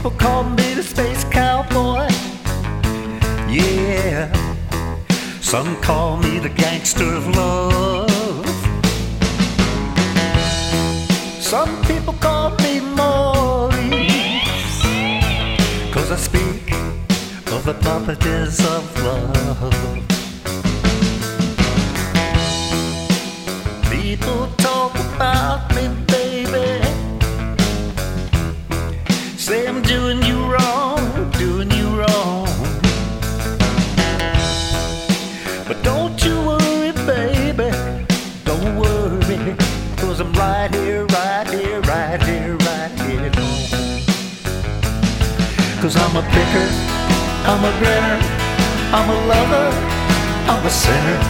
people call me the space cowboy. Yeah, some call me the gangster of love. Some people call me Maurice, 'cause I speak of the properties of love. People talk about me, baby, say I'm doing you wrong, doing you wrong. But don't you worry, baby, don't worry, 'cause I'm right here, right here, right here, right here at home. 'Cause I'm a picker, I'm a grinner, I'm a lover, I'm a sinner.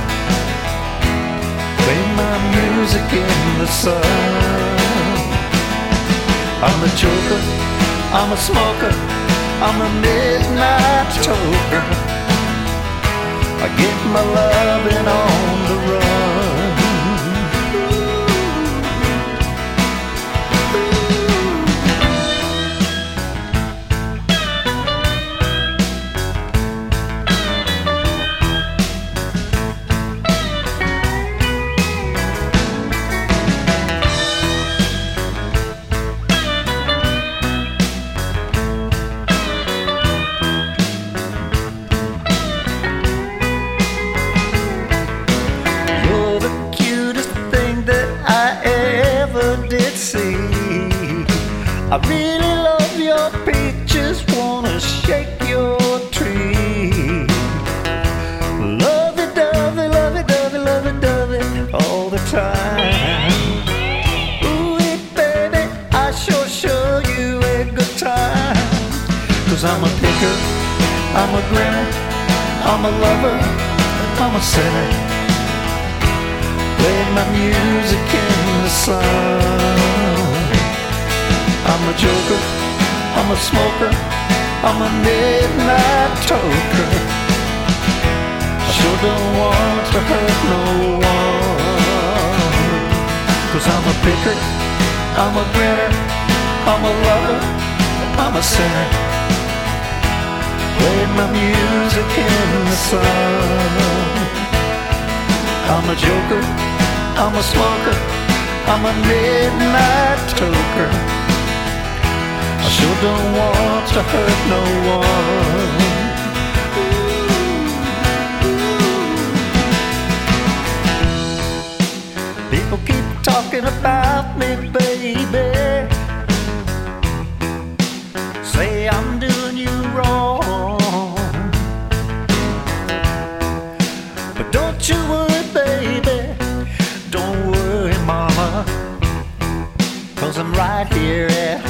Play my music in the sun. I'm a joker, I'm a smoker, I'm a midnight toker. I get my loving on the run. I really love your peaches, wanna shake your tree. Lovey-dovey, lovey-dovey, lovey-dovey all the time. Ooh, baby, I sure show you a good time. 'Cause I'm a picker, I'm a grinner, I'm a lover, I'm a sinner. Play my music in the sun. I'm a joker, I'm a smoker, I'm a midnight toker. I sure don't want to hurt no one. 'Cause I'm a picker, I'm a grinner, I'm a lover, I'm a sinner. Play my music in the sun. I'm a joker, I'm a smoker, I'm a midnight toker. I sure don't want to hurt no one. People keep talking about me, baby, say I'm doing you wrong. But don't you worry, baby, don't worry, mama, 'cause I'm right here at home.